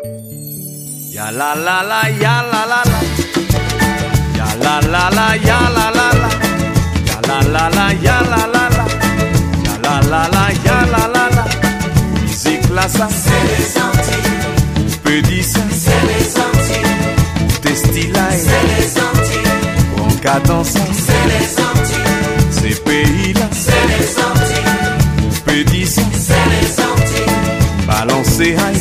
Ya la la la, ya la la la. Ya la la la, ya la la la. Ya la la la, ya la la la. Ya la la la, ya la la la. Musique là ça, c'est les Antilles. Petit ça, c'est les Antilles. Tes styles, c'est les Antilles. En cadence, c'est les Antilles. Ces pays là, c'est les Antilles. Petit ça, c'est les Antilles. Balancer high,